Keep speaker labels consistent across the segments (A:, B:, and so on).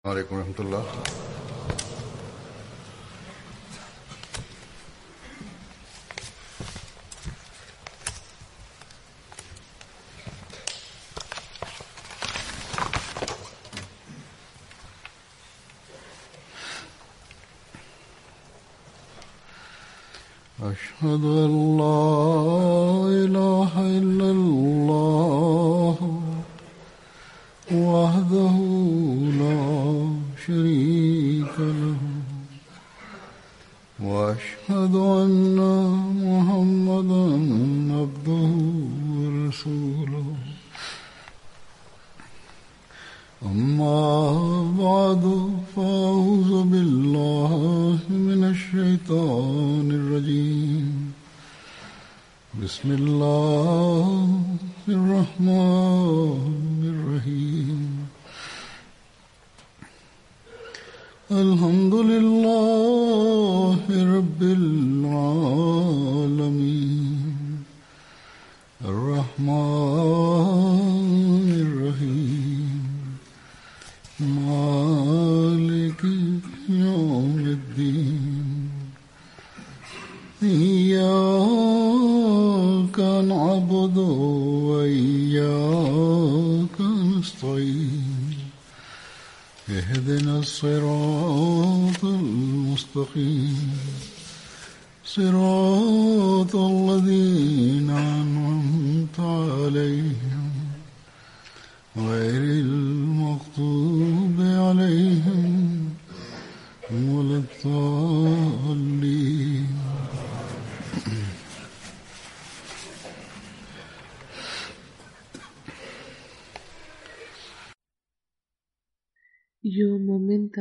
A: علیکم ورحمۃ اللہ. أشهد أن لا إله إلا الله وحده لا شريك له وأشهد أن محمدا عبده ورسوله أما بعد فأعوذ بالله من الشيطان الرجيم بسم الله الرحمن الرحيم الحمد لله رب العالمين الرحمن الرحيم مالك يوم الدين إياك نعبد وإياك نستعين اهدنا الصراط المستقيم صراط الذين أنعمت عليهم غير المغضوب عليهم ولا الضالين.
B: یو مومن ته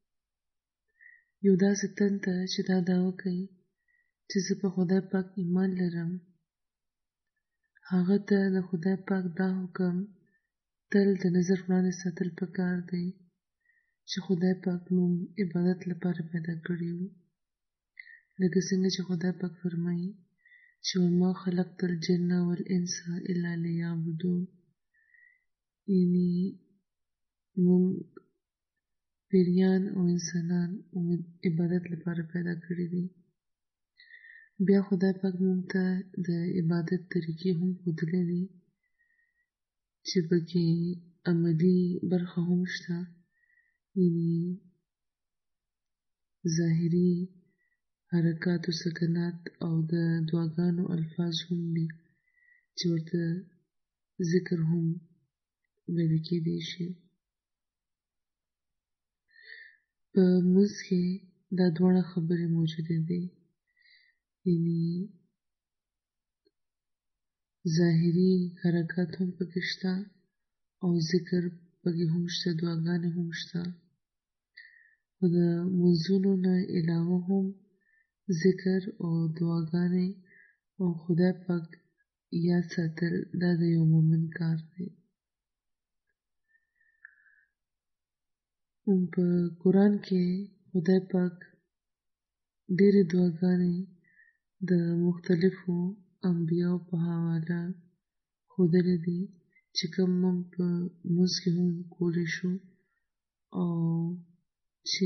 B: یو داسې تن ته چې دا دعوه کوي چې زه په خدای پاک ایمان لرم، هغه ته د خدای پاک دا حکم تل د نظر وړاندې ساتل پکار دی چې خدای پاک موږ عبادت لپاره پیدا کړي یو، لکه څنګه چې خدای پاک فرمایي چې وما خلقت الجن والانس الا لیعبدون، یعنی موږ پیریان او انسانان عبادت لپاره پیدا کړي دي. بیا خدای پاک موږ ته د عبادت طریقې هم ښودلې دي چې پکې عملي برخه هم شته، یعنی ظاهري حرکات و سکنات او د دعاګانو الفاظ هم دي چې ورته ذکر هم ویل کېدی شي. په لمونځ کې دا دواړه خبرې موجودې دي، یعنی ظاهري حرکات هم پکې شته او ذکر پکې هم شته، دعاګانې هم شته. خو د لمونځونو نه علاوه هم ذکر او دعاګانې او خدای پاک یاد ساتل دا د یو مؤمن کار دی. په قرآن کې خدای پاک ډېرې دعاګانې د مختلفو انبیاو په حواله ښودلې دي چې کوم موږ په لمونځ کې هم کولی شو او چې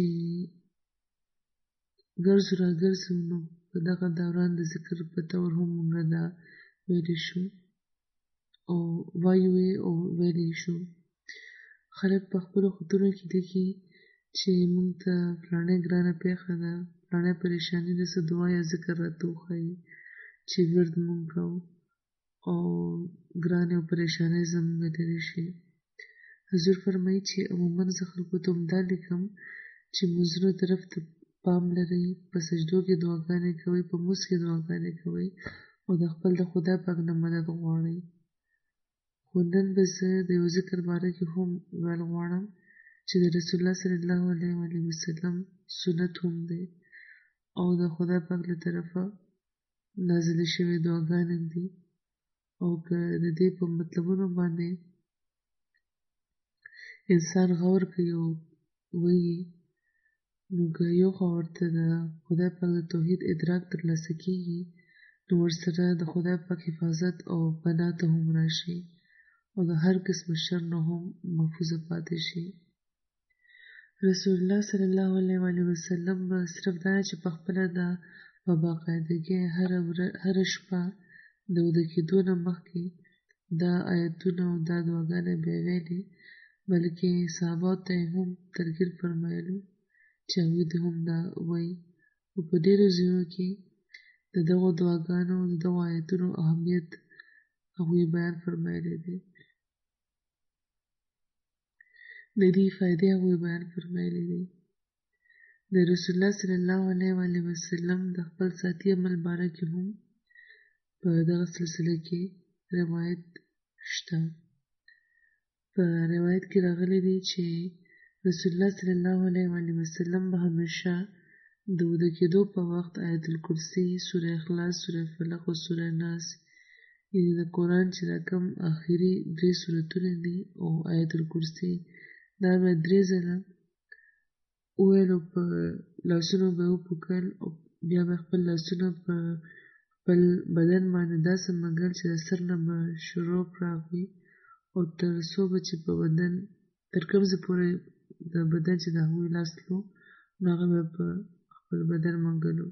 B: ګرځو را ګرځو نو په دغه دوران د ذکر په طور هم موږ دا ویلی شو او وایو او ویلی شو. خلک په خپلو خطونو کې لیکي چې موږ ته فلانۍ ګرانه پیښه ده، فلانۍ پریشاني ده، څه دعا یا ذکر راته وښایي چې ورد موږ کوو او ګرانې او پریشانۍ زموږ لرې شي. حضور فرمایي چې عموما زه خلکو ته همدا لیکم چې لمونځونو طرف ته پام لرئ، په سجدو کې دعاګانې کوئ، په لمونځ کې دعاګانې کوئ او د خپل د خدای پاک نه مدد غواړئ. خو نن به زه د یو ذکر باره کې هم ویل غواړم چې د رسول الله صلی الله علیه وسلم سنت هم دی او د خدای پاک له طرفه نازلې شوې دعاګانې دي او که د دې په مطلبونو باندې انسان غور کوي او وایي نو که یو خوا ورته د خدای پاک د توحید ادراک ترلاسه کېږي نو ورسره د خدای پاک حفاظت او پناه ته هم راشي او د هر قسم شر نه هم محفوظه پاتې شي. رسول الله صلی الله علیه وسلم به صرف دا چې په خپله دا په باقاعدګۍ هره شپه د وده کېدو نه مخکې دا آیتونه او دا دعاګانې به یې ویلې، بلکې صحابو ته یې هم ترغیب فرمایلو چې هغوی دې هم دا وایي. او په ډېرو ځایونو کې د دغو دعاګانو او د دغو آیتونو اهمیت هغوی بیان فرمایلی دی، د دې فایدې هغوی بیان فرمایلی دی. د رسول الله صلی الله علیه وسلم د خپل ذاتي عمل باره کې هم په دغه سلسله کې روایت شته. په روایت کې راغلی دی چې رسول الله صلی الله علیه وسلم به همیشه د وده کېدو په وخت آیت الکرسي، سوره اخلاص، سوره فلق او سوره ناس، یعنې د قرآن چې دا کوم آخري 3 سورتونه دي او آیت الکرسي، دا به 3 ځله وویلو، په لاسونو به وپوکل او بیا به خپل لاسونه په خپل بدن باندې داسې مږل چې د سر نه به شروع راغلي او تر څو به چې په بدن تر کوم ځای پورې د بدن چې د هغوی لاس تلو نو هغه به په خپل بدن مږلو.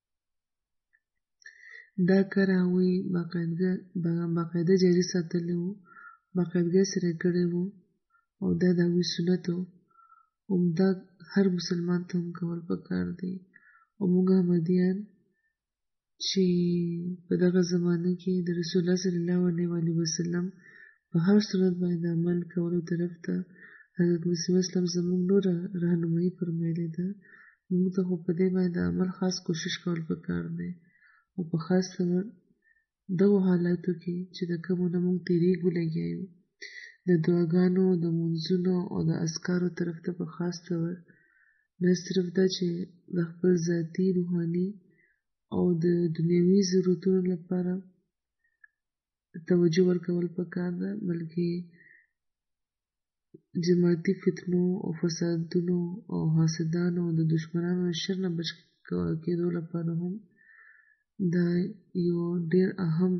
B: دا کار هغوی باقاعده جاري ساتلی وو، باقاعدګۍ سره یې کړی وو او دا د هغوی سنت وو. دا هر مسلمان ته هم کول پکار دی. او موږ احمدیان چې په دغه زمانه کې د رسول الله صلی الله علیه وسلم په هر سنت باندې عمل کولو طرف ته حضرت مسیح اسلام زموږ نوره راهنمایي فرمایلې ده. موږ ته خو په دې باندې عمل خاص کوشش کول پکار دی، او په خاص ډول دغو حالاتو کې چې د کومو نه موږ تېرېږو لګیا یو، د دعاګانو، د منځونو او د اذکارو طرف ته په خاص ډول نه صرف دا چې د خپل ذاتي، روحاني او د دنیوي ضرورتونو لپاره توجه ورکول پکار ده، بلکې جماعتي فتنو او فسادونو او حاسدانو او د دشمنانو شر نه بچ کېدو لپاره هم دا یو ډېر اهم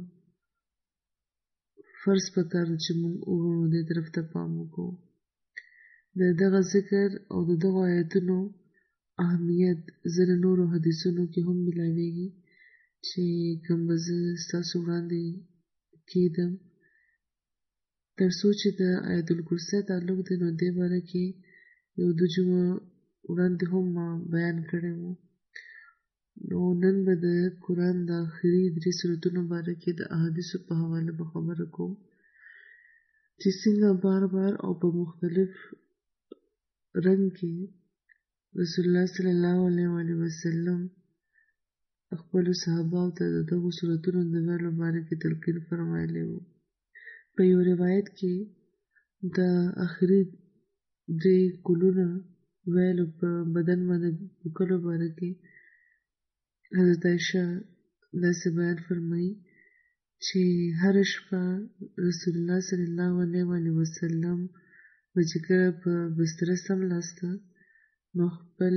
B: فرض پکار ده چې موږ وګڼو، دې طرف ته پام وکړو. د دغه ذکر او د دغو آیتونو اهمیت ځینې نورو حدیثونو کې هم ملاویږي چې کوم به زه ستاسو وړاندې کېدم، تر څو چې د آیت الکرسي تعلق دی نو دې باره کې یو 2 جمعه وړاندې هم ما بیان کړی وو. نو نن به د قرآن د آخري 3 سورتونو باره کې د احادیثو په حواله به خبره کوم چې څنګه بار بار او په مختلف رنګ کې رسول الله صلی الله علیه وسلم خپلو صحابه‌و ته د دغو سورتونو د ویلو باره کې تلقین فرمایلی وو. په یو روایت کې د آخري 3 کلونه ویلو په بدن باندې پوکلو باره کې حضرت عایشه داسې بیان فرمایي چې هره شپه رسول الله صلی الله علیه وسلم به چې کله په بستره څملاسته نو خپل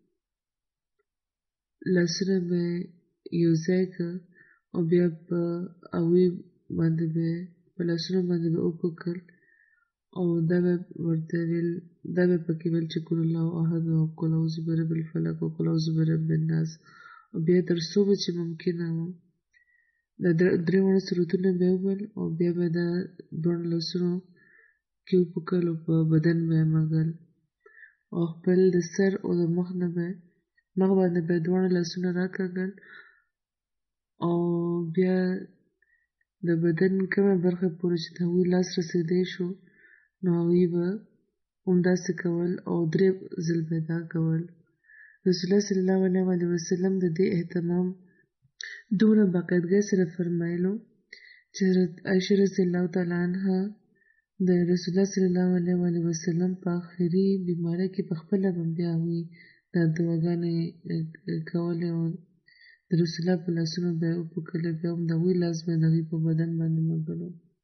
B: لاسونه به یو ځای کړه او بیا په هغوی باندې به په لاسونو باندې به وپوکل او دا به ورته ویل، دا به پکې ویل چې قل الله احد او قل اعوذ برب الفلق او قل اعوذ برب الناس، او بیا تر څو به چې ممکنه وه دا 3 واړه سورتونه به یې وویل او بیا به دا 2 لاسونو کې وپوکل او په بدن به یې مږل او خپل د سر او د مخ باندې به 2 لاسونه راکاږل او بیا د بدن کومه برخه پورې چې د هغوی لاس رسېدی شو نو هغوی به همداسې کول او 3 ځل به دا کول. رسول الله صلی الله علیه وسلم د دې اهتمام دومره باقاعدګۍ سره فرمایلو چې حضرت عایشه رضی الله تعالی عنها د رسول الله صلی الله علیه وسلم په آخري بیمارۍ کې په خپله به بیا هغوی دا دعاګانې کولې او د رسول الله په لاسونو به یې وپوکلې، بیا هم د هغوی لاس به د هغوی په بدن باندې مږلو.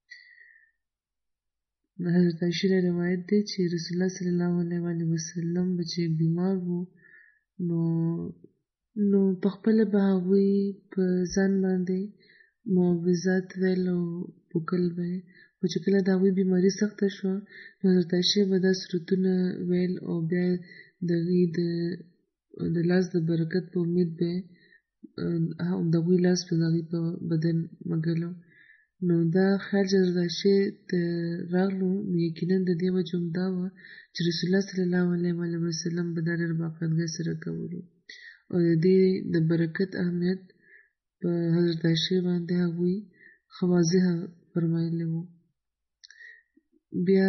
B: حضرت عایشه نه روایت دی چې رسول الله صلی الله علیه وسلم به چې بیمار وو نو په خپله به هغوی په ځان باندې معوذات ویل او پوکل به خو چې کله د هغوی بیماري سخته شوه نو حضرت عایشې به دا سورتونه ویل او بیا د هغوی د لاس د برکت په امید به د هغوی لاس په هغوی په بدن مږلو. نو دا خیال چې حضرت عایشې ته راغلو نو یقینا د دې وجه هم دا وه چې رسول الله صلی الله علیه وسلم به دا ډېر باقاعدګۍ سره کولو او د دې د برکت اهمیت په حضرت عایشې باندې هغوی ښه واضحه فرمایلی وو. بیا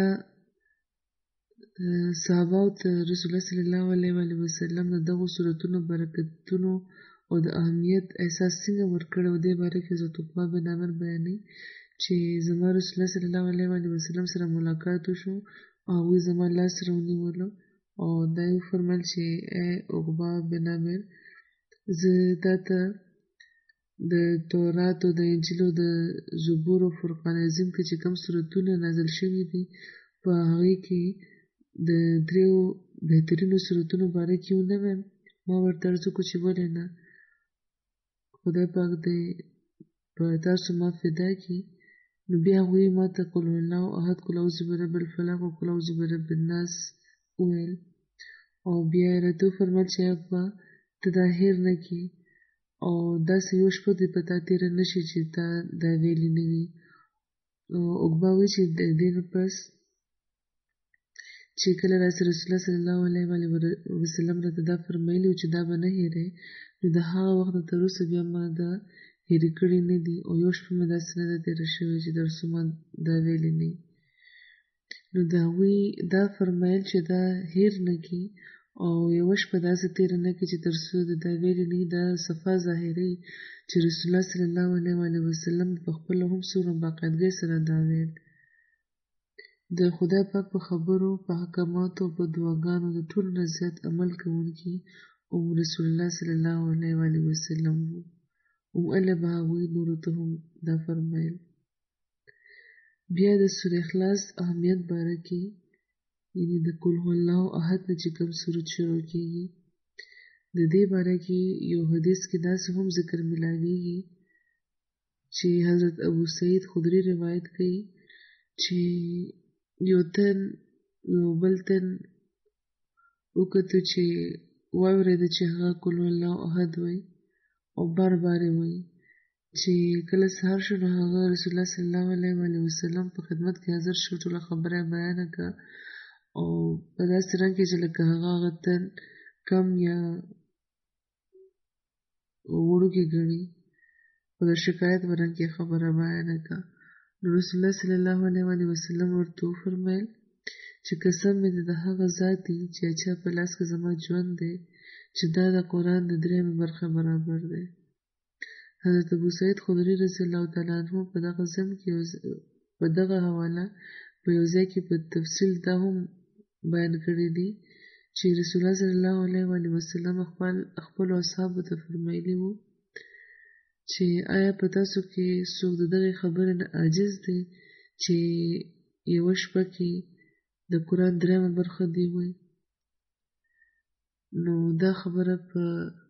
B: صحابهو ته رسول الله صلی الله علیه وسلم د دغو صورتونو برکتونو او د اهمیت احساس څنګه ورکړی و دې باره کې حضرت عقبه بن عامر بیانوي چې زما رسول الله صلی الله علیه وسلم سره ملاقات وشو او هغوی زما لاس راونیولو او دا یې وفرمیل چې ای عقبه بن عامر زه تا ته د تورات او د انجیل او د زبور او فرقان عظیم کې چې کوم صورتونه نازل شوي دي په هغې کې د دریو بهترینو صورتونو باره کې ونه وایم. ما ورته عرض وکړو چې ولې نه، خدای پاک دې په تاسو ما فدا کړي. نو بیا هغوی ما ته قل هو الله احد، قل اعوذ برب الفلق او قل اعوذ برب الناس وویل او بیا یې راته وفرمیل چې عقبه ته دا هیر نه کړي او داسې یوه شپه دې په تا تېره نه شي چې تا دا ویلي نه وي. عقبه وایي چې د دې نه پس چې کله رسول الله صلی الله علیه وسلم راته دا فرمایلي و چې دا به نه هېرې نو د هغه وخت نه تر اوسه بیا ما دا هېرې کړي نه دي او یو شپه مې داسې نه ده تېره شوې چې تر څو ما دا ویلي نه وي. نو د هغوی دا فرمایل چې دا هېر نه کړي او یوه شپه داسې تېره نه کړي چې تر څو د دا ویلي نه وي، دا صفا ظاهروي چې رسول الله صلی الله علیه وسلم په خپله هم څومره باقاعدګۍ سره دا ویل. د خدای پاک په خبرو، په احکاماتو او په دعاګانو د ټولو نه زیات عمل کوونکي رسول الله صلی الله علیه وسلم وو. اله به هغوی نورو ته هم دا فرمایل. بیا د سورې اخلاص اهمیت باره کې یعنې د قل هو الله احد نه چې کوم سورت شروع کېږي د دې باره کې یو حدیث کې داسې هم ذکر ملاویږي چې حضرت ابو سعید خدري روایت کوي چې یو بل تن وکتو چې واورېده چې هغه قل هو الله احد وایي او بار بار یې وایي. چې کله سهار شو نو هغه رسول الله صلی الله علیه وسلم په خدمت کې حاضر شو، ټوله خبره یې بیانه کړه او په داسې رنګ کې چې لکه هغه تن کم یا وړوکی ګڼي او د شکایت په رنګ کې خبره بیانه کړه. نو رسول الله صلی الله علیه وسلم ورته وفرمیل چې قسم مې د هغه ذات دی چې اچا په لاس کې زما ژوند دی چې دا د قرآن د درېیمې برخه برابر دی. حضرت ابو سعید خدري رضی الله تعالی عنه په دغه ضمن کې په دغه حواله په یو ځای کې په تفصیل دا هم بیان کړی دی چې رسول الله صلی الله علیه وسلم خپلو اصحابو ته فرمایلي وو چې آیا په تاسو کې څوک د دغې خبرې نه عاجز دی چې یوه شپه کې د قرآن درېیمه برخه دی وایي. نو دا خبره په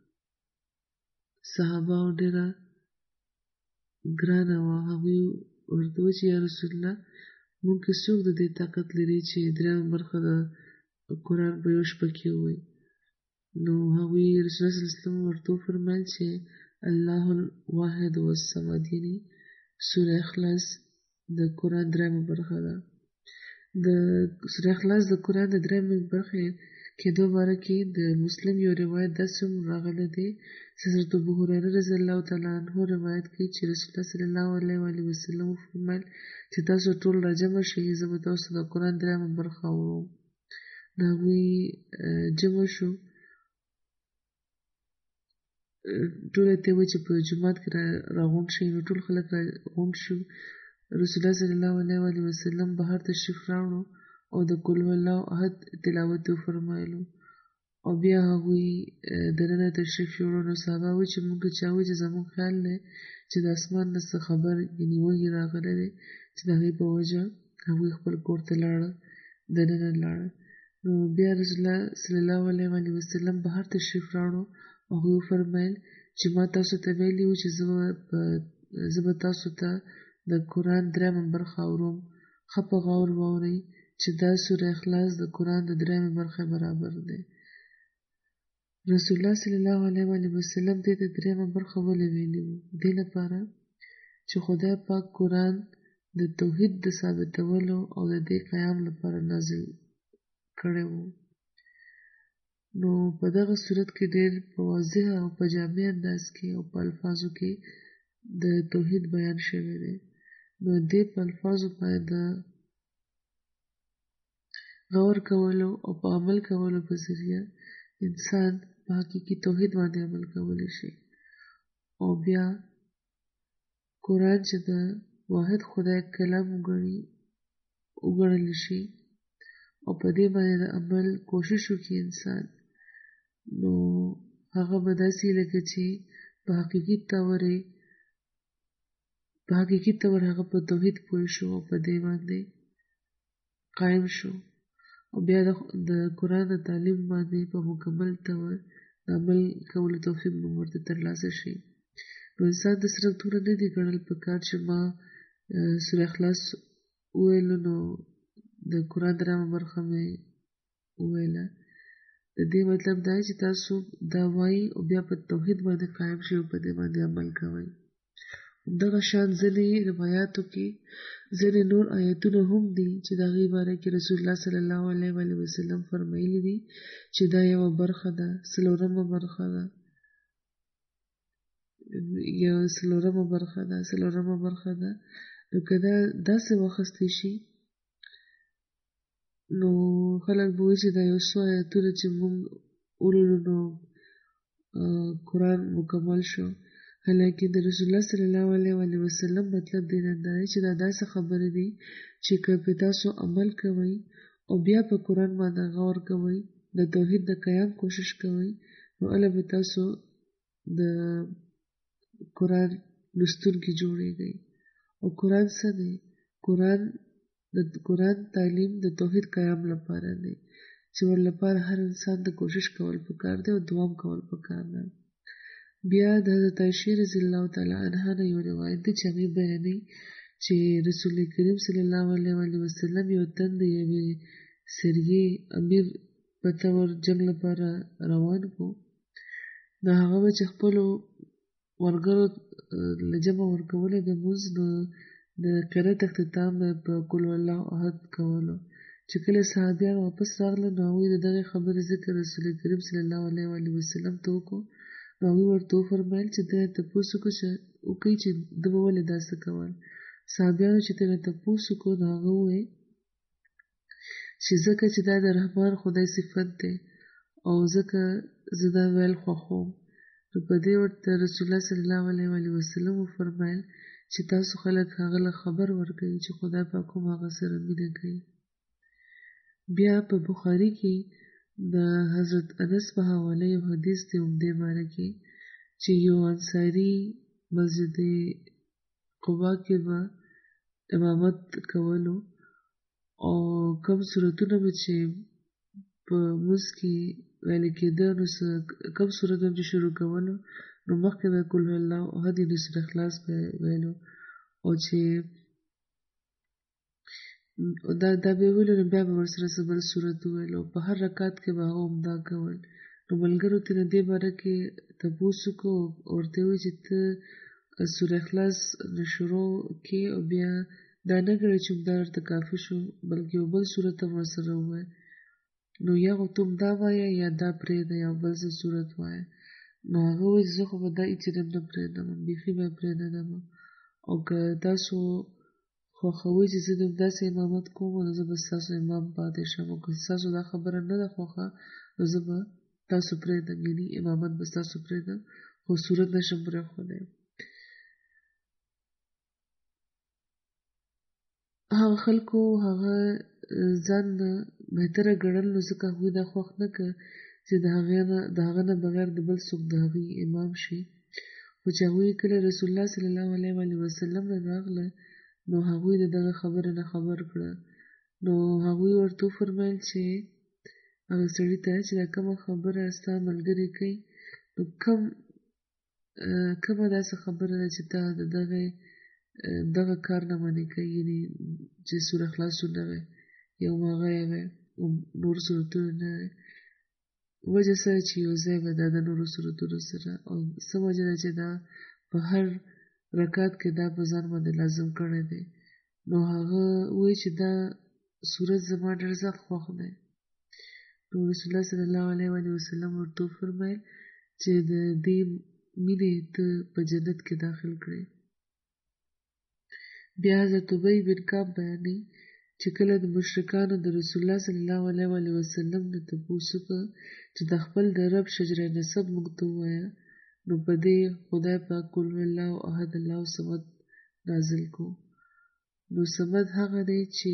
B: صحابهو ډېره ګرانه وه. هغوی ورته وویل چې یا رسول الله موږ کې څوک د دې طاقت لري چې درېیمه برخه د قرآن په یوه شپه کې ووایي. نو هغوی رسول الله صلی الله علیه وسلم ورته وفرمیل چې الله الواحد والصمد یعنې سوره اخلاص د قرآن درېیمه برخه ده. د سوره اخلاص د قرآن د درېیمې برخې کېدو باره کې د مسلم یو روایت داسې هم راغلی دی چې حضرت ابو هریره رضی الله تعالی عنه روایت کوي چې رسول الله صلی الله علیه وسلم وفرمیل چې تاسو ټول راجمع شئ، زه به تاسو د قرآن درېیمه برخه ووایم. نو هغوی جمع شو، ټول ته وایي چې په جومات کې راغونډ شئ. نو ټول خلک راغونډ شو. رسول الله صلی الله علیه وسلم بهر تشریف راوړو او د قل هو الله احد تلاوت یې وفرمایلو او بیا هغوی دننه تشریف یوړو. نو صحابه وایي چې موږ چا وایي چې زموږ خیال دی چې د اسمان نه څه خبر یعنې وحي راغلی دی چې د هغې په وجه هغوی خپل کور ته لاړه، دننه لاړه. نو بیا رسول الله صلی الله علیه وسلم بهر تشریف راوړو او هغوی وفرمیل چې ما تاسو ته ویلي وو چې زه به تاسو ته د قرآن درېیمه برخه اورم، ښه په غور واورئ چې دا سوره اخلاص د قرآن د درېیمې برخې برابر دی. رسول الله صلی الله علیه وسلم دې ته درېیمه برخه ولې ویلي وو؟ دې لپاره چې خدای پاک قرآن د توحید د ثابتولو او د دې قیام لپاره نازل کړی وو. نو په دغه صورت کې ډېر په واضح او په جامع انداز کې او په الفاظو کې د توحید بیان شوی دی. نو دې په الفاظو باندې د غور کولو او په عمل کولو په ذریعه انسان په حقیقي توحید باندې عمل کولی شي او بیا قرآن چې د واحد خدای کلام وګڼل شي او په دې باندې د عمل کوشش وکړي انسان، نو هغه به داسې لکه چې په حقیقي طور هغه په توحید پوه شو او په دې باندې قائم شو او بیا د قرآن د تعلیم باندې په مکمل طور د عمل کولو توفیق به ورته ترلاسه شي. نو انسان د صرف دومره نه دی ګڼل پکار چې ما سوره اخلاص وویلو نو د قرآن درېیمه برخه مې وویله. د دې مطلب دا چې تاسو دا وایي او بیا په توحید باندې قائم شئ او په دې باندې عمل کوئ. همدغه شان ځینې روایاتو کې ځینې نور آیتونه هم دي چې د هغې باره کې رسول الله صلی الله علیه وسلم فرمایلي دي چې دا یوه برخه ده، څلورمه برخه ده. نو که دا داسې واخیستی شي نو خلک به وایي چې دا یو څو آیتونه چې موږ ولولو نو قرآن مکمل شو. حالانکه د رسول الله صلی الله علیه وسلم مطلب دی نه دی چې دا داسې خبرې دي چې که په تاسو عمل کوئ او بیا په قرآن باندې غور کوئ، د توحید د قیام کوشش کوئ، نو هله به تاسو د قرآن لوستونکي جوړېږئ. او قرآن څه دی؟ د قرآن تعلیم د توحید قیام لپاره دی چې ور لپاره هر انسان د کوشش کول پکار دی او دوام کول پکار دی. بیا د حضرت عایشې رضی الله تعالی عنها نه یو روایت دی چې هغې بیانوي چې رسول کریم صلی الله علیه وسلم یو تن د یوې سریې امیر په طور جنګ لپاره روان کړو. نو هغه به چې خپلو ملګرو له جمع ورکولو د مونځ د قرات اختتام په قل هو الله احد کولو. چې کله صحابیان واپس راغله نو هغوی د دغې خبرې ذکر رسول کریم صلی الله علیه وسلم ته وکړو. نو هغوی ورته وفرمیل چې ده تپوس وکړئ چې ده به ولې داسې کول. صحابیانو چې ترې تپوس وکړو نو هغه وویل چې ځکه چې دا د رحمان خدای صفت دی او ځکه زه دا ویل خوښوم. نو په دې ورته رسول الله صلی الله علیه وسلم وفرمیل چې تاسو خلک هغه له خبر ورکوي چې خدای پاک هم هغه سره مینه کوي. بیا په بخاري کې د حضرت انس په حواله یو حدیث دی همدې باره کې چې یو انصاري مسجد قبا کې به امامت کولو او کوم صورتونه به چې په مونځ کې ویل کېده نو کوم صورتونه چې شروع کولو نو مخکې به قل هو الله احد یعنې سوره اخلاص به ویلو او چې دا به ویلو نو بیا به ورسره څه بل صورت وویلو. په هر رکعت کې به هغه همدا کول. نو ملګرو ترې دې باره کې تپوس وکړو او ورته وویل چې ته سوره اخلاص شروع کې او بیا دا نه ګڼې چې همدا ورته کافي شو بلکې یو بل صورت هم ورسره ووایه. نو یا خو ته همدا وایه یا دا پرېږده یا بل څه صورت وایه. نو هغه وویل زه خو به دا هېڅ ډېر نه پرېږدم، بیخي به یې پرېنږدم او که تاسو خوښوئ چې زه داسې امامت کوم نو زه به ستاسو امام پاتې شم او که ستاسو دا خبره نه ده خوښه نو زه به تاسو پرېږدم، یعنې امامت به ستاسو پرېږدم خو صورت نه شم پرېښودی. هغه خلکو هغه ځان نه بهتره ګڼل نو ځکه هغوی دا خوښ نه کړ چې د هغه نه بغیر د بل څوک د هغوی امام شي. خو چې هغوی کله رسول الله صلی الله علیه وسلم نه راغله نو هغوی د دغه خبره نه خبر کړه. نو هغوی ورته وفرمیل چې هغه سړي ته چې دا کومه خبره ستا ملګري کوي نو کومه داسې خبره ده چې تا د دغې دغه کار نه منې کوي، یعنې چې سوره خلاصون نه وی یو هغه یې وی نور صورتونه نه وی. وجه سره چې یو ځای به دا د نورو صورتونو سره، او څه وجه ده چې دا په هر رکعت کې دا په ځان باندې لازم کړی دی. نو هغه وایي چې دا صورت زما ډېر زیات خوښ دی. نو رسول الله صلی الله علیه وسلم ورته وفرمیل چې د دې مینې ته په جنت کې داخل کړي. بیا حضرت ابی بن کعب بیانوي چې کله د مشرکانو د رسول الله صلی الله علیه وسلم نه تپوس وکړ چې د خپل د رب شجره نسب موږ ته ووایه، نو په دې خدای پاک قل هو الله احد الله صمد نازل کو. نو صمد هغه دی چې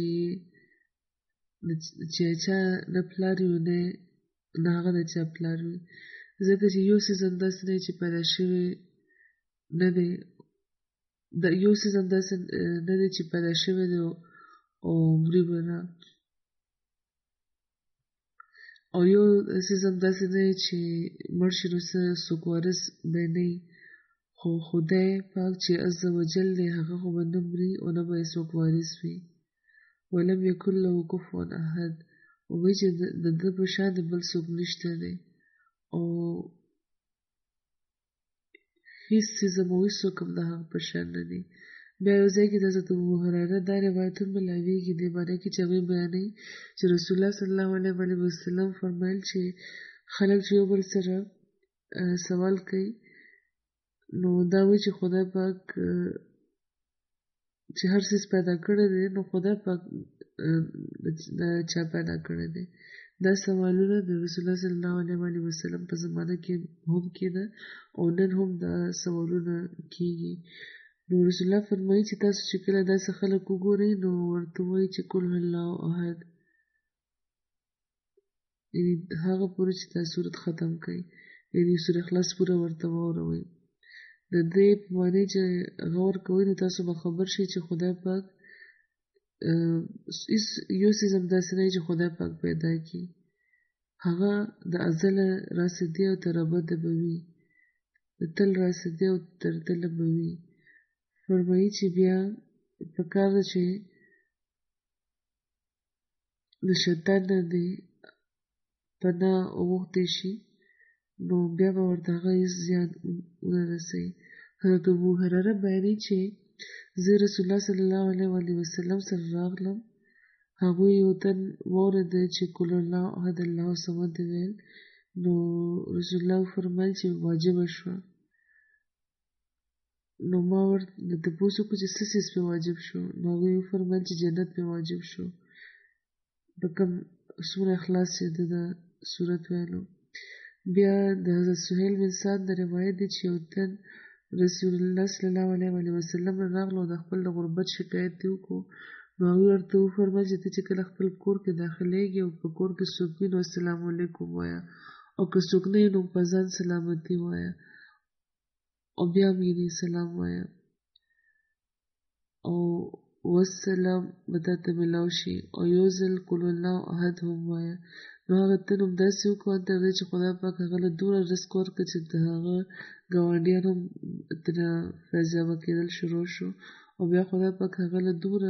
B: چا نه پلار وي نه هغه د چا پلار وي، ځکه چې یو څیز هم داسې دی چې پیدا شوی نه دی، یو څیز هم داسې نه دی چې پیدا شوی دی او مري به نه، او یو څیز هم داسې دی چې مړ شي نو څوک وارث به نه وي، خو خدای پاک چې عز وجل دی هغه خو به نه مري او نه به یې څوک وارث وي. ولم یکن له کفوا احد، وایي چې د ده په شان د بل څوک نشته دی، او هیڅ څیز هم او هیڅ څوک هم د هغه په شان نه دی. بیا یو ځای کې د حضرت ابو هریره دا روایت هم ملاویږي، دې معنی کې چې هغوی بیانوي چې رسول الله صلی الله علیه وسلم فرمایل چې خلک چې یو بل سره سوال کوي نو دا وایي چې خدای پاک چې هر څیز پیدا کړی دی نو خدای پاک د چا پیدا کړی دی. دا سوالونه د رسول الله صلی الله علیه وسلم په زمانه کې هم کېده او نن هم دا سوالونه کېږي. نو رسول الله فرمایي چې تاسو چې کله داسې خلک وګورئ نو ورته وایي چې قل هو الله احد، یعنې هغه پورې چې دا صورت ختم کړئ، یعنې سوره اخلاص پوره ورته واوروئ. د دې په معنی چې غور کوئ نو تاسو به خبر شئ چې خدای پاک یو څیز هم داسې نه چې خدای پاک پیدا کړي، هغه د ازله راسېدی او تر ابده به وي، د تل راسېدی او تر تله به وي. فرمایي چې بیا پکار ده چې د شیطان نه دې پناه وغوښتی شي، نو بیا به ورته هغه هېڅ زیان ونه رسوي. حضرت ابو هریره بیانوي چې زه رسول الله صلی الله علیه وسلم سره راغلم، هغوی یو تن واورېده چې قل الله احد الله صمد ویل، نو رسول الله فرمایل چې واجبه شوه. نو ما ورته تپوس وکړو چې څه څیز پې واجب شو، نو هغوی وفرمایل چې جنت پې واجب شو په کوم سوره اخلاص چې د صورت ویلو. بیا د حضرت سهیل بن سعد د روایت دی چې یو تن رسول الله صلی الله علیه وسلم راغلو او د خپل د غربت شکایت یې وکړو، نو هغوی ورته وفرمایل چې ته چې کله خپل کور کې داخلیږې او په کور کې څوک وي نو السلام علیکم وایه، او که څوک نه وي نو په ځان سلامتي وایه او بیا هم یې سلام وایه او والسلام به تا ته ملاو شي، او یو ځل قل الله احد هم وایه. نو هغه تن هم داسې وکړو تر دې چې خدای پاک هغه له دومره رزق ورکړه چې د هغه ګاونډیان هم ترې فیضیابه کېدل شروع شو، او بیا خدای پاک هغه له دومره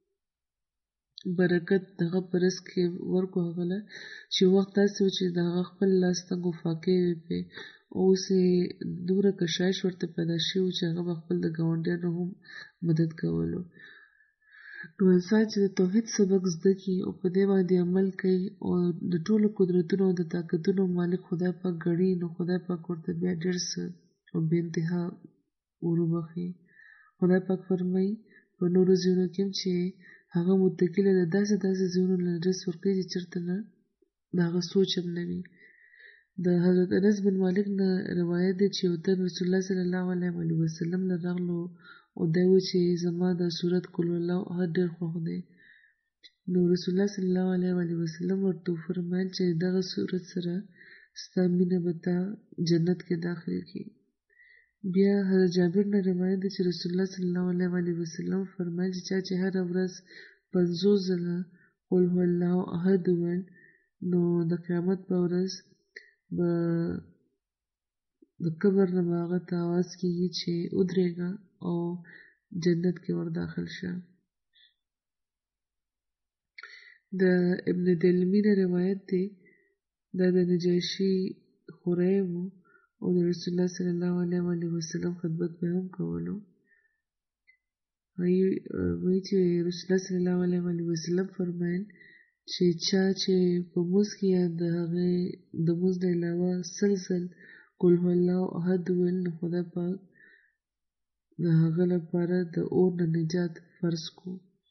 B: برکت هغه په رزق کې ورکړو هغه له چې وخت داسې و چې د هغه خپل لاس تنګ و فاقې وې پې، اوس یې دومره کشایش ورته پیدا شوي و چې هغه به خپل د ګاونډیانو هم مدد کولو. نو انسان چې د توحید سبق زده کړي او په دې باندې عمل کوي او د ټولو قدرتونو او د طاقتونو مالک خدای پاک ګڼي، نو خدای پاک ورته بیا ډېر څه او بې انتها وروبخي. خدای پاک فرمایي په نورو ځایونو کې هم چې هغه متقي له داسې داسې ځایونو له رزق ورکوي چې چېرته نه د هغه سوچ هم نه وي. د حضرت انس بن مالک نه روایت دی چې یو تن رسول الله صلی الله علیه وسلم له راغلو او دی وایي چې زما د صورت قل الله احد ډېر خوښ دی. نو رسول الله صلی الله علیه وسلم ورته وفرمایل چې دغه صورت سره ستا مینه به تا جنت کې داخل کړي. بیا حضرت جابر نه روایت دی چې رسول الله صلی الله علیه وسلم فرمایل چې چا چې هره ورځ 50 ځله قل هو الله احد وویل نو د قیامت په ورځ به د قبر نه به هغه ته آواز کېږي چې ودرېږه او جنت کې ور داخل شه. د ابن دلمی نه روایت دی، دا د نجاشي خوری وو او د رسول الله صلی الله علیه وسلم خدمت به هم کولو. وایي چې رسول الله صلی الله علیه وسلم فرمایل چې چا چې په مونځ کې یا د هغې د مونځ نه علاوه سلسل قل هو الله احد ویل، نو خدای پاک د هغه لپاره د اور نه نجات فرض کو.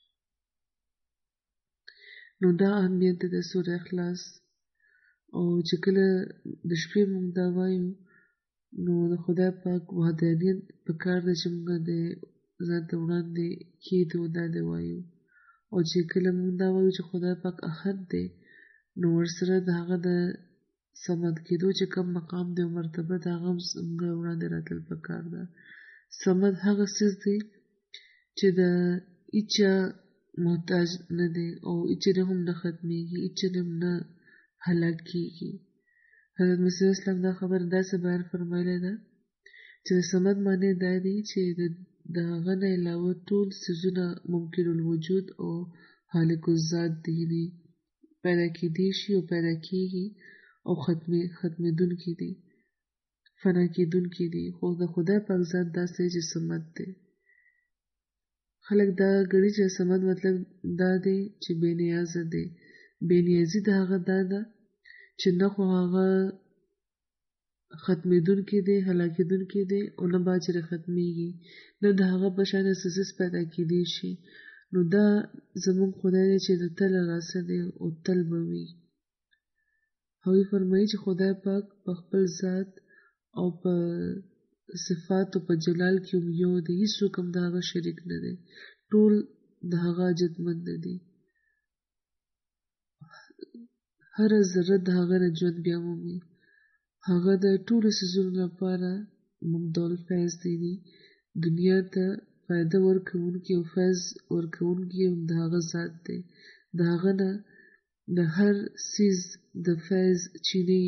B: نو دا اهمیت د سوره اخلاص. او چې کله د شپې مونږ دا وایو نو د خدای پاک وحدانیت په کار ده چې مونږ د ځان ته وړاندې کېږدو، دا د وایو. او چې کله مونږ دا وایو چې خدای پاک احد دی، نو ورسره د هغه د صمد کېدو چې کوم مقام دی او مرتبه د هغه هم زموږ وړاندې راتلل په کار ده. صمد هغه څیز دی چې د هیچا محتاج نه دی او هیچا نه هم نه ختمیږي، هیچا نه هم نه هلاک کېږي. حضرت مسیح اسلام دا خبره داسې بیان فرمایلی ده چې د صمد معنی دا دی چې د هغه نه علاوه ټول څیزونه ممکن الوجود او خالق الذات دي، یعنې پیدا کېدی شي او پیدا کېږي او ختمېدونکي دي، فنا کېدونکي دي. خو د خدای پاک ذات داسې چې صمد دی. خلک دا ګڼي چې صمد مطلب دا دی چې بې نیازه دی. بې نیازي د هغه دا ده چې نه خو هغه ختمېدونکی دی، هلاکېدونکی دی او نه به چې ختمېږي، نه د هغه په شان څه څیز پیدا کېدی شي. نو دا زموږ خدای دی چې د تل راسه دی او تل به وي. هغوی فرمایي چې خدای پاک په خپل ذات او په صفات او په جلال کې هم یو دی، هېڅوک هم د هغه شریک نه دی، ټول د هغه حاجتمند دي. هره ذره د هغه نه ژوند بیا مومي. هغه د ټولو څیزونو لپاره مبدل فیض دی. دنیا ته فایده ورکوونکی او فیض ورکوونکی هم د هغه ذات دی. د هغه نه د هر څیز د فیض چینې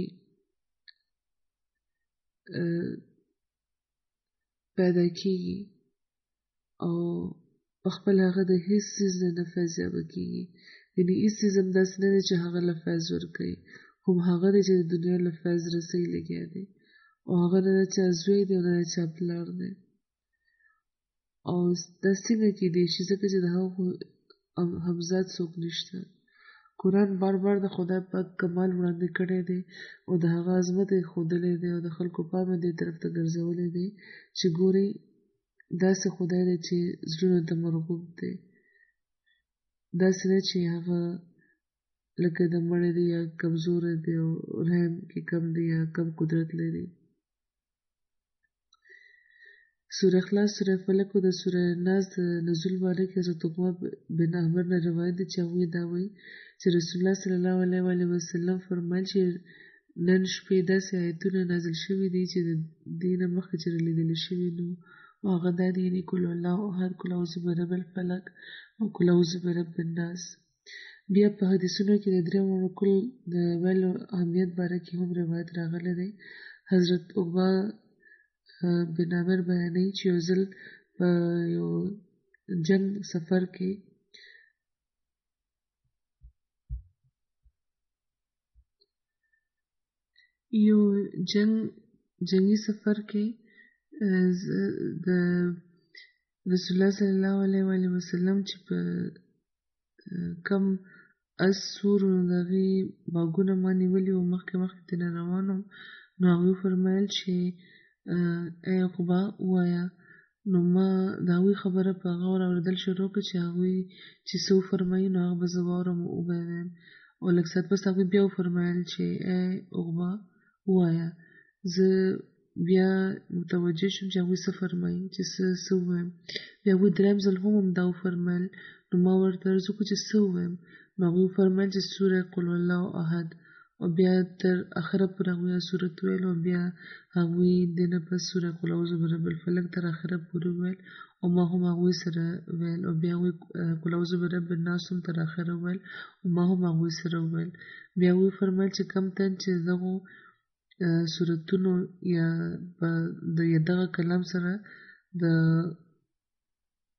B: پیدا کېږي او په خپل هغه د هیڅ څیز نه فیضیابه کېږي. یعنې هیڅ څیز هم داسې نه دی چې هغه له فیض ورکوي، هم هغه دی چې د دنیا له فیض رسۍ لګیا دی او هغه نه د چا زوی دی او نه د چا پلار دی. او دا څنګه کېدی شي؟ ځکه چې د هغه همزاد څوک نشته. قرآن بار بار د خدای پاک کمال وړاندې کړی دی او د هغه عظمت یې ښودلی دی او د خلکو پام یې دې طرف ته ګرځولی دی چې ګورئ داسې خدای دی چې زړونو ته مرغوب دی. داسې نه چې هغه لکه د مړی دی یا کمزوری دی او رحم کې کم دی یا کم قدرت لري. سوره اخلاص، سوره فلک او د سوره ناس د نزول باره کې حضرت عقبه بن عامر نه روایت دی چې هغوی دا وایي چې رسول الله صلی الله علیه وسلم فرمایل چې نن شپې داسې آیتونه نازل شوي دي چې د دې نه مخکې چې رالیدلي شوي نو هغه دا دي، یعنې قل الله احد، قل اعوذ برب الفلق او قل اعوذ برب الناس. بیا په حدیثونو کې د درې کل د ویلو اهمیت باره کې هم روایت راغلی دی. حضرت عقبه بن عامر بیانوي چې یو ځل په یو جنگ سفر کې جنگي سفر کې د رسول الله صلی الله علیه وسلم چې په کم اس سور د هغې باګونه ما نیولي وو، مخکې ترې روان وم، نو هغوی فرمایل چې ای عقبه ووایه. نو ما د هغوی خبره په غور اورېدل شروع کړه چې هغوی چې څه وفرمایي نو هغه به زه واورم او وبه یې وایم. او لږ ساعت پس هغوی بیا وفرمایل چې ای عقبه ووایه. زه بیا متوجه شوم چې هغوی څه فرمایي، چې څه ووایم. بیا هغوی درېیم ځل هم همدا وفرمایل. نو ما ورته عرض وکړو چې څه ووایم. نو هغوی وفرمایل چې سوره قل الله احد. او بیا تر اخره پورې هغوی سورت ویل او بیا هغوی دې نه پس سوره قل اعوذ برب الفلق تر اخره پورې ویل او ما هم هغوی سره ویل. او بیا هغوی قل اعوذ برب الناس هم تر اخره ویل او ما هم هغوی سره ویل. بیا هغوی فرمایل چې کم تن چې دغو سورتونو یا دغه کلام سره د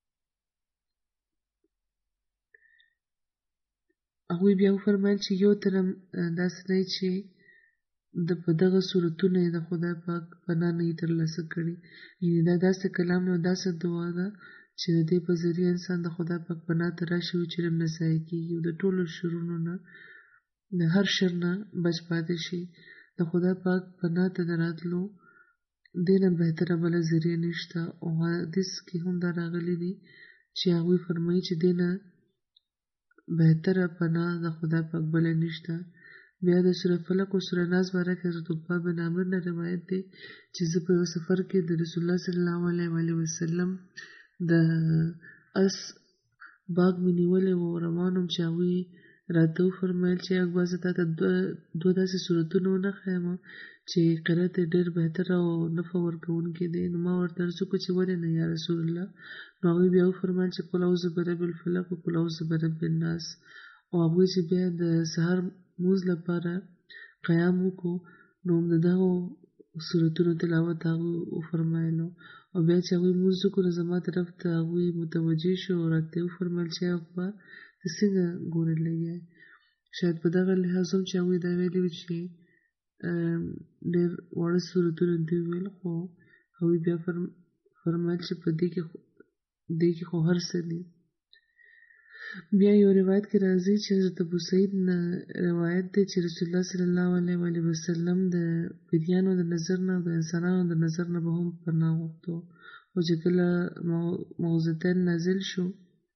B: هغوی بیا وفرمیل چې یو ترم داسې دی چې په دغه صورتونه یې د خدای پاک پناه نه یې ترلاسه کړې. یعنې دا داسې کلام او داسې دعا ده چې د دې په ذریعه انسان د خدای پاک پناه ته راشي او چې نه ضایع کېږي او د ټولو شرونو نه د هر شر نه بچ پاتې شي. د خدای پاک پناه ته د راتلو دې نه بهتره بله ذریعه نشته. او حدیث کې هم دا راغلي دي چې هغوی فرمایي چې دې نه بهتره پناه د خدای پاک بله نشته. بیا د سوره فلق او سوره ناس باره کې حضرت عقبه بن عامر نه روایت دی چې زه په یو سفر کې د رسول الله صلی الله علیه وسلم د اس باغ مې نیولی و او روان وم چې هغوی راته وفرمیل چې اکبر زه تا ته دوه داسې صورتونه ونښیم چې قرأت یې ډېر بهتره او نفع ورکوونکی دی. نو ما ورته عرض وکړو چې ولې نه یا رسول الله. نو هغوی بیا وفرمیل چې قل اعوذ برب الفلق او قل اعوذ برب الناس. او هغوی چې بیا د سهار مونځ لپاره قیام وکړو نو د دغو صورتونو تلاوت هغوی وفرمایلو. او بیا چې هغوی مونځ وکړو نو زما طرف ته هغوی متوجه شو او راته وفرمیل چې عقبه ته څنګه ګورې لګیا. شاید په دغه لحاظ هم چې هغوی دا ویلي وي چې ډېر واړه صورتونه دوی ویل، خو هغوی بیا فرمایل چې په دې کې خو هر څه دي. بیا یو روایت کې راځي چې حضرت ابو سعید نه روایت دی چې رسول الله صلی الله علیه وسلم د پیریانو د نظر نه او د انسانانو د نظر نه به هم پناه غوښتو. او چې کله معوذتین نازل شو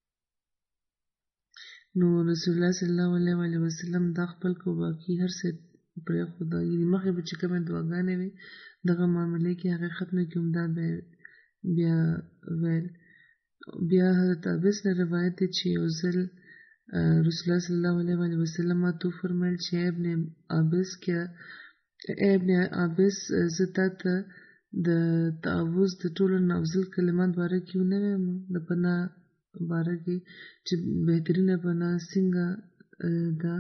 B: نو رسول الله صلی الله علیه وسلم دا خپل کو باقي هر څه پرېښوده. یعنې مخکې به چې کومې دعاګانې وې دغه معاملې کې هغې ختمې کې هم دا بیا ویل. بیا حضرت عباس نه روایت دی چې یو ځل رسول الله صلی الله علیه وسلم ما ته وفرمیل چې ای ابن عباس زه تا ته د تعوذ د ټولو نه افضل کلمات باره کې ونه وایم د پناه باره کې چې بهترینه پناه څنګه ده،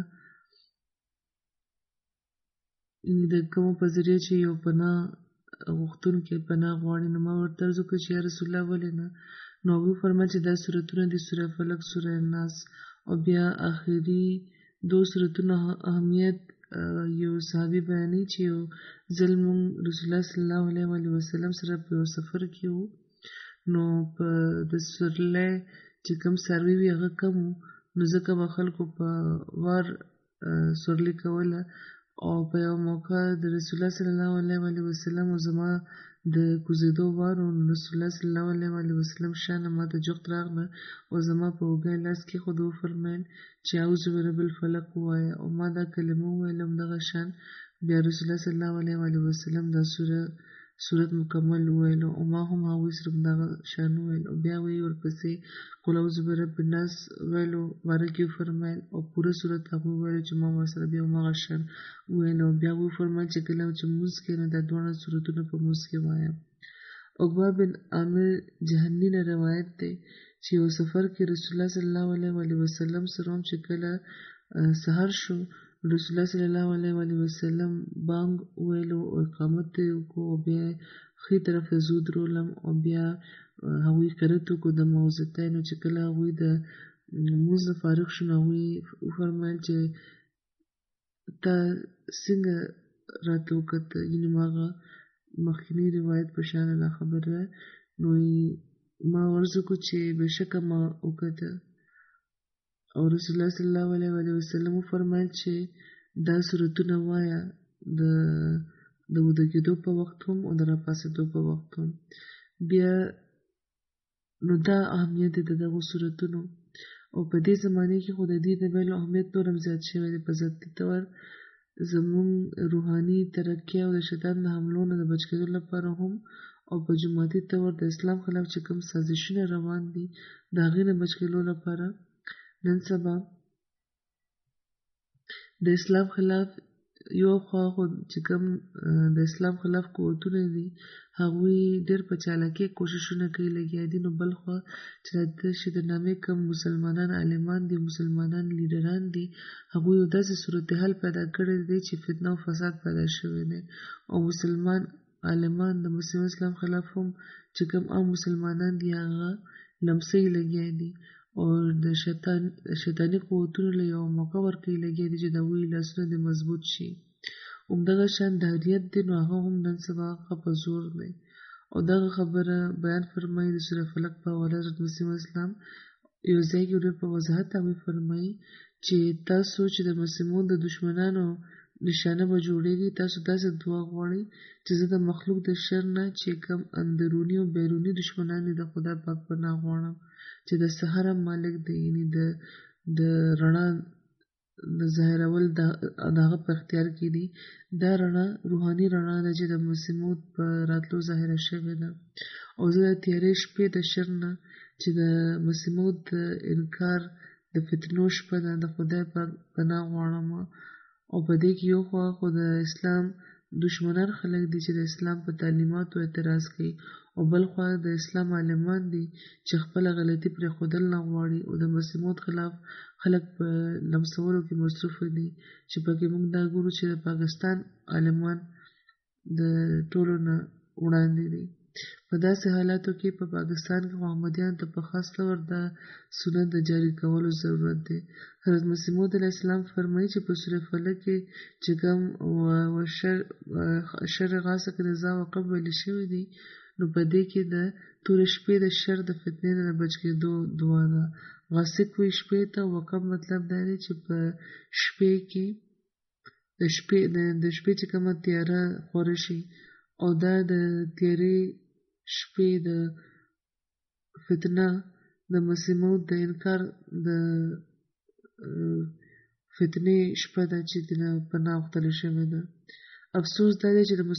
B: د کومو په ذریعه چې یو پناه غوښتونکی پناه غواړي. نو ما ورته عرض وکړه چې یا رسول الله ولې نه. نو هغوی فرمایل چې دا صورتونه دي سوره فلق سوره ناس. او بیا آخري دو صورتونو اهمیت یو صحابي بیانوي چې یو ځل مونږ رسول الله صلی الله علیه وسلم سره په یو سفر کې وو نو په د سورلۍ چې کوم څاروي وي هغه کم وو نو ځکه به خلکو په وار سورلي کوله. او په یو موقع د رسول الله صلی الله علیه وسلم او زما د کوزېدو وار و. رسول الله صلی الله علیه وسلم شانه ما ته جغت راغله او زما په اوږه لاس کېښود او وفرمیل چې اعوذ برب الفلق ووایه. او ما دا کلمه وویله همدغه شان بیا رسول الله صلی الله علیه وسلم دا صورت مکمل وویلو او ما هم هغوی سره همدغه شان وویل. او بیا ویې ورپسې قل اعوذ برب الناس ویلو باره کې وفرمیل او پوره صورت هغوی وویلو چې ما ورسره بیا همغه شان وویل. او بیا وفرمیل چې کله چې مونځ کوې نو دا دواړه صورتونه په مونځ کې وایه. عقبه بن عامر جهني نه روایت دی چې یو سفر کې رسول الله صلی الله علیه وسلم سره هم چې کله سحر شو رسول الله صلی الله علیه وسلم بانګ ویلو او اقامت یې وکړو او بیا ښي طرف ته زه ودرولم او بیا هغوی قرأت وکړو د معوذتینو. چې کله هغوی د مونځ نه فارغ شو نو هغوی وفرمیل چې تا څنګه راته وکته، یعنې ما هغه مخکینی روایت په شان دا خبره. نو ما عرض وکړو چې بېشکه ما وکته او رسول الله صلی الله علیه وسلم وفرمیل چې دا صورتونه وایه د وده کېدو په وخت هم او د راپاڅېدو په وخت هم. بیا نو دا اهمیت دی د دغو صورتونو. او په دې زمانې کې خو د دې د ویلو اهمیت نور هم زیات شوی دی په ذاتي طور زمونږ روحاني ترقي او د شیطان د حملو نه د بچ کېدو لپاره هم او په جماعتي طور د اسلام خلاف چې کوم سازشونه روان دي د هغې نه بچ کېدو لپاره نن سبا د اسلام خلاف یو خوا خو چې کوم د اسلام خلاف قوتونه دي هغوی ډېر په چالاکۍ کوششونه کوي لګیا دي. نو بل خوا چې د نامې کوم مسلمانان عالمان دي مسلمانان لیډران دي هغوی یو داسې صورتحال پیدا کړی دی چې فتنه او فساد پیدا شوی دی. او مسلمان عالمان د مسلم اسلام خلاف هم چې کوم عام مسلمانان دي هغه لمسۍ لګیا دي. او د شیطاني قوتونو له یو موقع ورکوي لګیا دي چې د هغوی لاسونه دې مضبوط شي. همدغه شان دهریت دی نو هغه هم نن سبا په زور دی. او دغه خبره بیان فرمایي د سوره فلق په حواله حضرت مسیح اسلام یو ځای کې ډېر په وضاحت هغوی فرمایي چې تاسو چې د مسلمانو د دشمنانو نشانه به جوړېږي، تاسو داسې دعا غواړئ چې زه د مخلوق د شر نه چې کوم اندروني او بیروني دشمنان دي د خدای پاک پناه غواړم چې د سحر مالک دی، یعنې د رڼا د ظاهرول د هغه په اختیار کې دي. دا رڼا روحاني رڼا ده چې د مسیح په راتلو ظاهره شوې ده. او زه د تیارې شپې د شر نه چې د مسیح د انکار د فتنو شپه ده د خدای پاک پناه غواړم. او په دې کې یو خوا خو د اسلام دشمنان خلک دي چې د اسلام په تعلیماتو اعتراض کوي، او بل خوا د اسلام عالمان دي چې خپله غلطي پرېښودل نه غواړي او د مسیح خلاف خلک په لمسولو کې مصروفه دي، چې پکې موږ دا ګورو چې د پاکستان عالمان د ټولو نه وړاندې دي. په داسې حالاتو کې په پاکستان کې محمدیان ته په خاص ډول د سنت د جاري کولو ضرورت دی. حضرت مسیح موعود علیه السلام فرمایي چې په سوره فلق کې چې کوم شر غاسق رضا وقب ویل شوي دي، نو په دې کې د تورې شپې د شر د فتنې نه بچ کېدو دعا ده. غاسق وي شپې ته، وقب مطلب دا دی چې په شپې کې د شپې چې کومه تیاره خوره شي، او دا د تیارې شپې د فتنه د مسیح موعود د انکار د فتنې شپه ده چې دنه پناه غوښتل شوې ده. افسوس دا دی چې د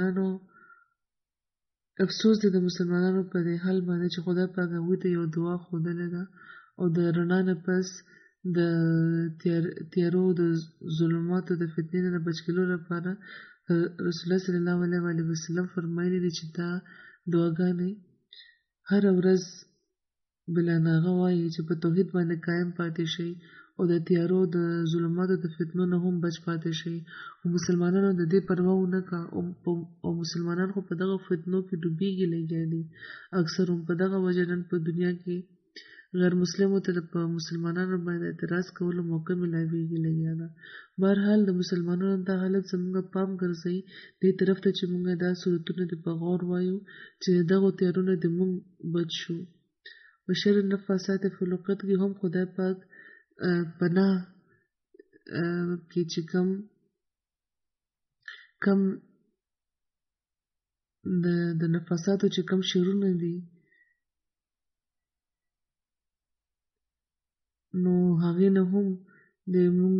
B: مسلمانانو په دې حال باندې چې خدای پاک هغوی ته یو دعا ښودلې ده، او د رڼا نه پس د تیارو د ظلماتو د فتنې نه بچ کېدو لپاره رسول الله صلی الله علیه وسلم فرمایلی دي چې دا دعاګانې هره ورځ بلا ناغه وایي چې په توحید باندې قایم پاتې شي او د تیارو د ظلماتو د فتنو نه هم بچ پاتې شي. خو مسلمانانو د دې پروا ونه کړه، او مسلمانان خو په دغه فتنو کې ډوبېږي لګیا دي. اکثر هم په دغه وجه نن په دنیا کې غیر مسلمو ته په مسلمانانو باندې اعتراض کولو موقع ملاویږي لګیا ده. بهرحال د مسلمانانو دا حالت زموږ پام ګرځوي دې طرف ته چې موږ دا صورتونه د په غور وایو چې دغو تیارونو د موږ بچ شو. په شر نفاسات فلقت کې هم خدای پاک پناه کې چې کم د نفاساتو چې کم شرونه دي، نو هغې نه هم د موږ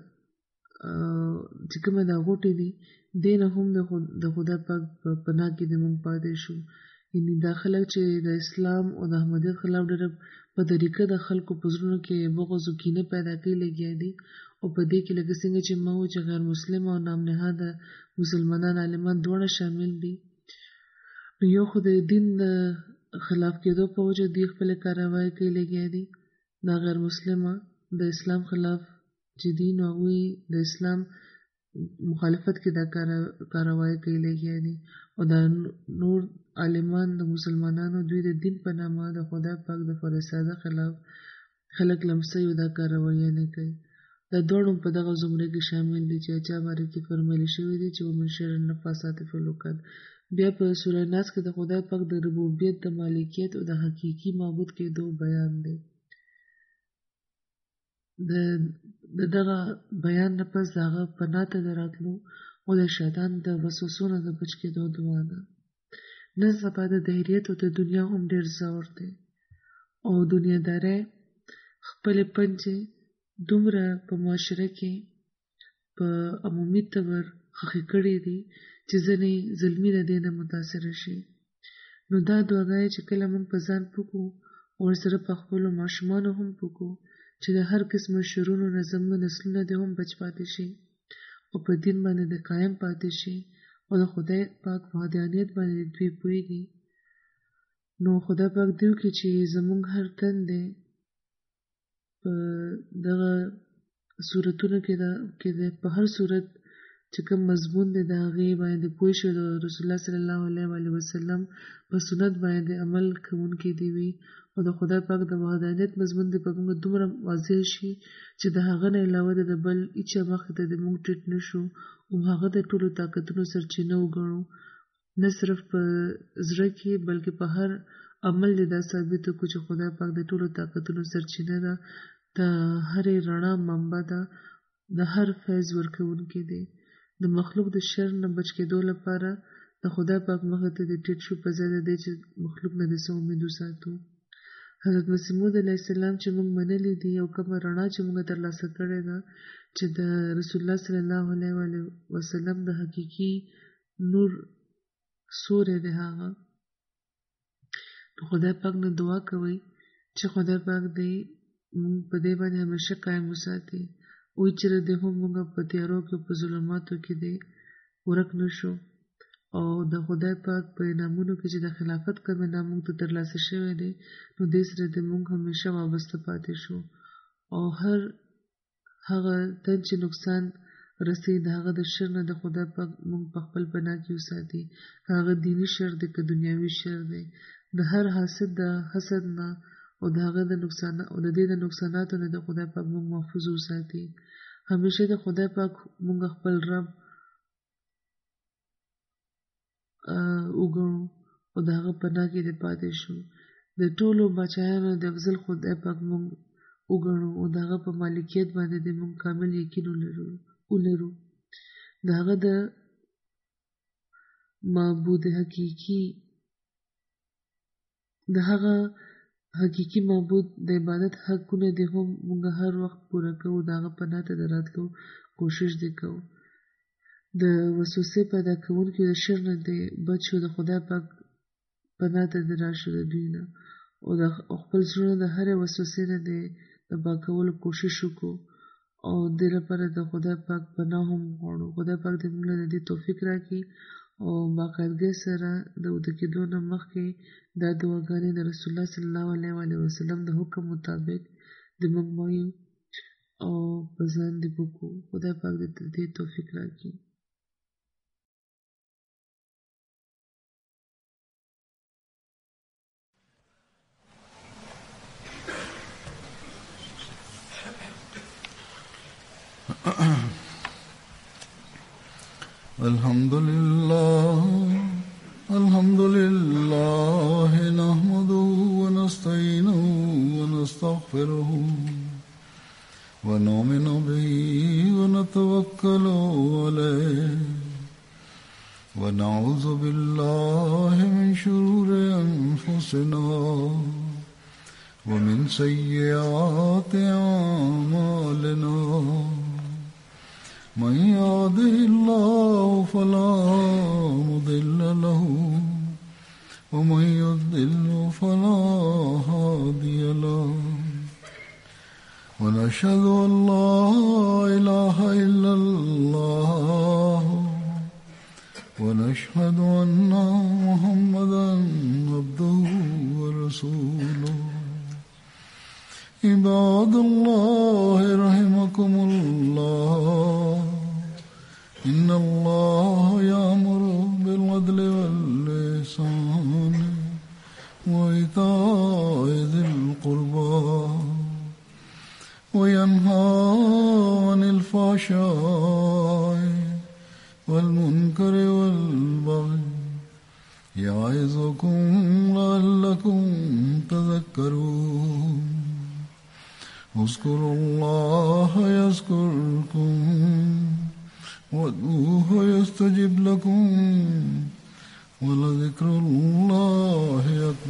B: چې کومه دا غوټې دي دې نه هم د خدای پاک په پناه کې د موږ پاتې شو. یعنې دا خلک چې د اسلام او د احمدیت خلاف ډېره په طریقه د خلکو په زړونو کې بغض و کینه پیدا کوي لګیا دي. او په دې کې لکه څنګه چې ما وویل چې غیر مسلم او نام نهاده مسلمانان عالمان دواړه شامل دي. نو یو خو د دین د خلاف کېدو په وجه دوی خپلې کاروایي کوي لګیا دي، دا غیر مسلمه د اسلام خلاف چې دي نو هغوی د اسلام مخالفت کې دا کاروایي کوي لګیا دي. او دا نور عالمان د مسلمانانو دوی د دین په نامه د خدای پاک د فرستاده خلاف خلک لمسوي او دا کاروایي نه کوي. دا دواړه په دغه زمره کې شامل دي چې چا باره کې فرمایل شوي دي چې ومن شر النفاسات فی العقد. بیا په سوره ناس کې د خدای پاک د ربوبیت، د مالکیت او د حقیقي معبود کېدو بیان دی. د دغه بیان نه پس د هغه پناه ته د راتلو او د شیطان د وسوسو نه د بچ کېدو دعا ده. نن سبا د دهریت او د دنیا هم ډېر زور دی، او دنیادارۍ خپلې پنجې دومره په معاشره کې په عمومي طور خښې کړي دي چې ځینې زلمي د دې نه متاثره شي. نو دا دعاګانې چې کله موږ په ځان پوکو او ورسره په خپلو ماشومانو هم پوکو چې د هر قسمه شرونو نه زموږ نسلونه دې هم بچ پاتې شي او په دین باندې د قایم پاتې شي او د خدای پاک وحدانیت باندې دوی پوهېږي. نو خدای پاک دې وکړي چې زموږ هر تن دی په دغه صورتونو کې د په هر صورت چې کوم مضمون دی د هغې باندې پوه شي، د رسول الله صلی الله علیه وسلم په سنت باندې عمل کوونکي دي وي او د خدای پاک د وحدانیت مضمون دې په موږ دومره واضح شي چې د هغه نه علاوه د بل هیڅ مخې ته د موږ ټیټ نشو او هغه د ټولو طاقتونو سرچینه وګڼو، نه صرف په زړه کې بلکې په هر عمل دې دا ثابت کړو چې خدای پاک د ټولو طاقتونو سرچینه ده، د هرې رڼا منبع ده، د هر فیض ورکوونکی دی. د مخلوق د شر نه بچ کېدو لپاره د خدای پاک مخې ته د ټیټ شو په ځای د دې چې مخلوق نه د څه امید وساتو. حضرت مسیح موعود علیه السلام چې موږ منلی دي او کومه رڼا چې موږ ترلاسه کړې ده چې د رسول الله صلی الله علیه وسلم د حقیقي نور سوری دی، هغه خدای پاک نه دعا کوي چې خدای پاک دې موږ په دې باندې همیشه قایم وساتي، وایي چې دې هم موږ په تیارو کې په ظلماتو کې دې ورک نشو، او د خدای پاک په انعامونو کې چې د خلافت کوم انعام موږ ته ترلاسه شوی دی نو دې سره دې موږ همیشه وابسته پاتې شو، او هر هغه تن چې نقصان رسي د هغه د شر نه د خدای پاک موږ په خپل پناه کې وساتي، هغه دینی شر دی که دنیاوي شر دی، د هر حاسد د حسد نه او د هغه د نقصان او د دې د نقصاناتو نه د خدای پاک موږ محفوظ وساتي. همیشه د خدای پاک موږ خپل رب وګڼو او د هغه پناه کې دې پاتې شو. د ټولو بچایانو د افضل خدای پاک موږ وګڼو او د هغه په مالکیت باندې دې موږ کامل یقین ولرو. د هغه د معبود حقیقي د هغه حقیقي معبود د عبادت حقونه دې هم موږ هر وخت پوره کوو، د هغه پناه ته د راتلو کوشش دې کوو. د وسوسې پیدا کوونکي د شر نه دې بچ شو، د خدای پاک پناه ته دې راشو د دوی نه، او د خپل زړونه د هرې وسوسې نه دې د پاکولو کوشش وکړو، او دې لپاره د خدای پاک پناه هم غواړو. خدای پاک دې موږ له دې توفیق راکړي او باقاعدګۍ سره د وده کېدو نه مخکې دا دعاګانې د رسول الله صلی الله علیه وسلم د حکم مطابق د موږ وایو او په ځان دې وکړو. خدای پاک دې توفیق راکړي.
A: الحمد لله نحمده ونستعينه ونستغفره ونؤمن به ونتوكل عليه ونعوذ بالله من شرور أنفسنا ومن سيئات أعمالنا. من يهده الله فلا مضل له ومن يضلل فلا هادي له. ونشهد أن لا إله إلا الله ونشهد أن محمدا عبده ورسوله. عباد الله رحمكم الله، إن الله يأمر بالعدل والإحسان وإيتاء ذي القربى وينهى عن الفحشاء والمنكر والبغي يعظكم لعلكم تذكرون. اذكروا الله يذكركم وادعوه يستجب لكم ولذكر الله أكبر.